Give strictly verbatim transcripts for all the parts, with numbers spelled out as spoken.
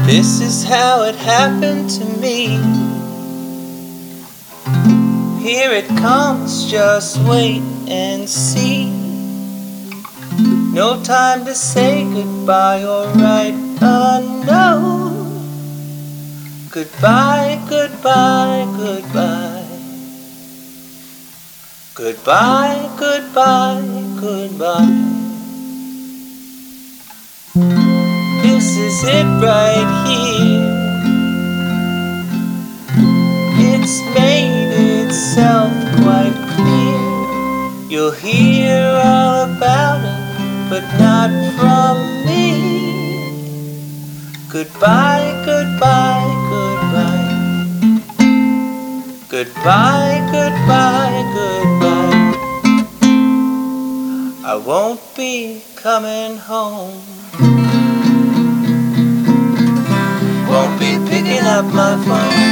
This is how it happened to me. Here it comes, just wait and see. No time to say goodbye or write a note. Goodbye, goodbye, goodbye. Goodbye, goodbye, goodbye. This is it right here. It's made itself quite clear. You'll hear all about it, but not from me. Goodbye, goodbye, goodbye. Goodbye, goodbye, goodbye. I won't be coming home. Won't be picking up my phone.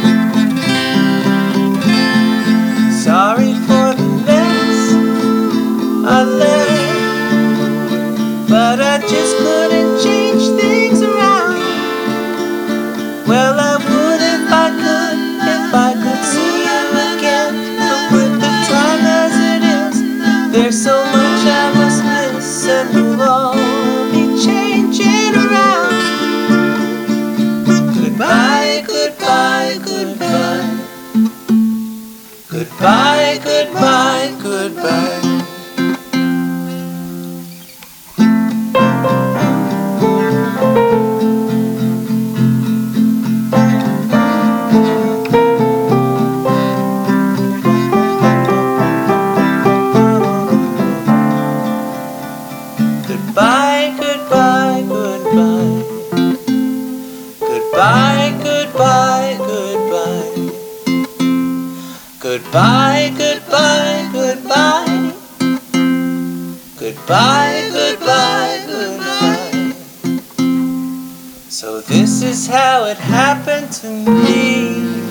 Sorry for the mess I left, but I just couldn't change things around. Well, I would if I could, if I could see you again. But with the time as it is, there's so much I must miss, and we'll all be changing around. Goodbye, goodbye, goodbye. Goodbye, goodbye, goodbye. Goodbye, goodbye, goodbye. Goodbye, goodbye, goodbye. Goodbye, goodbye, goodbye. Goodbye, goodbye, goodbye. So this is how it happened to me.